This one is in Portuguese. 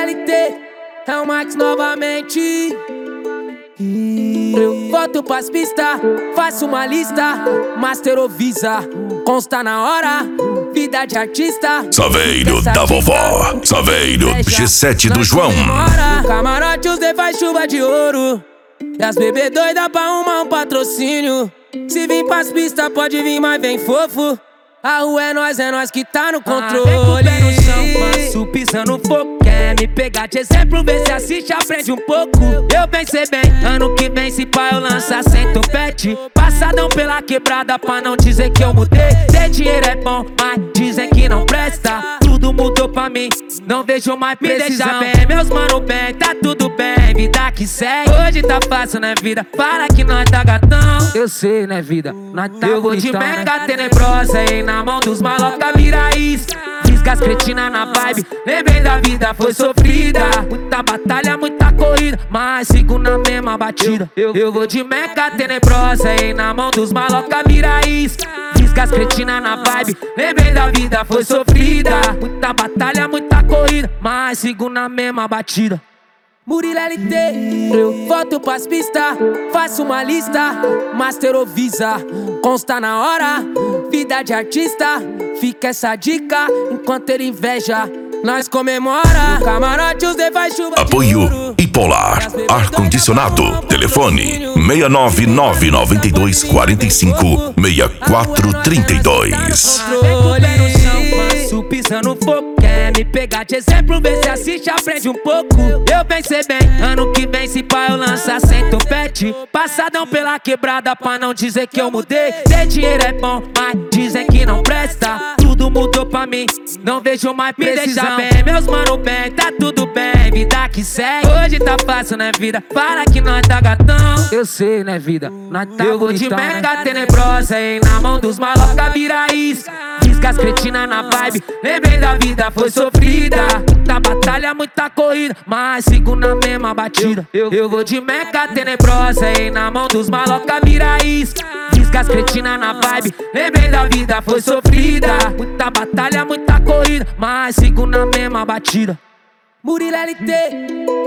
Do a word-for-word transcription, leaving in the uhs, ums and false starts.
L T, é o Max novamente. Eu volto pras pistas, faço uma lista. Master ou Visa, consta na hora. Vida de artista, Saveiro da vovó, Saveiro G sete do João. No camarote os D faz chuva de ouro. E as bebê doida pra arrumar um patrocínio. Se vir pras pistas pode vir, mas vem fofo. A rua é nós, é nós que tá no controle. Ah, vem com o pé no chão, manso, pisando fogo. Quer me pegar de exemplo, vê se assiste, aprende um pouco. Eu pensei bem, ano que vem se pá eu lançar sem topete. Passadão pela quebrada pra não dizer que eu mudei. Ter dinheiro é bom, mas dizem que não presta. Tudo mudou pra mim, não vejo mais precisão. Me deixa bem, meus mano bem, tá tudo bem, vida que segue. Hoje tá fácil, né vida? Para que nós tá gatão. Eu sei, né vida? Nós tá eu vou de meca tenebrosa, hein? Na mão dos maloca vira isca. Fisca as cretina na vibe. Lembrei da vida, foi sofrida. Muita batalha, muita corrida, mas sigo na mesma batida. Eu, eu vou de meca tenebrosa, hein? Na mão dos maloca vira isca. Fisca as cretina na vibe. Lembrei da vida, foi sofrida. Muita batalha, muita corrida, mas sigo na mesma batida. Murilo L T, eu volto pras pistas, faço uma lista. Master ou Visa, consta na hora. Vida de artista, fica essa dica. Enquanto ele inveja, nós comemora. No camarote os D faz chuva. Apoio Hipolar, ar-condicionado. Telefone seis nove nove nove dois quatro cinco seis quatro três dois. Pisando fogo, quer me pegar de exemplo, vê se assiste, aprende um pouco. Eu pensei bem, ano que vem se pá eu lançar sem topete. Passadão pela quebrada pra não dizer que eu mudei. Ter dinheiro é bom, mas dizem que não presta. Tudo mudou pra mim, não vejo mais precisão. Me deixa bem, meus mano bem, tá tudo bem, vida que segue. Hoje tá fácil, né vida? Para que nós tá gatão. Eu sei, né vida? Nós tá eu vou de meca tenebrosa, hein? Na mão dos maloca vira isca. Fisca as cretina na vibe. Lembrei da vida, foi sofrida. Muita batalha, muita corrida, mas sigo na mesma batida. Eu, eu vou de meca tenebrosa, hein? Na mão dos maloca vira isca. Fisca as cretina na vibe. Lembrei da vida, foi sofrida. Muita batalha, muita corrida, mas sigo na mesma batida. Murilo L T.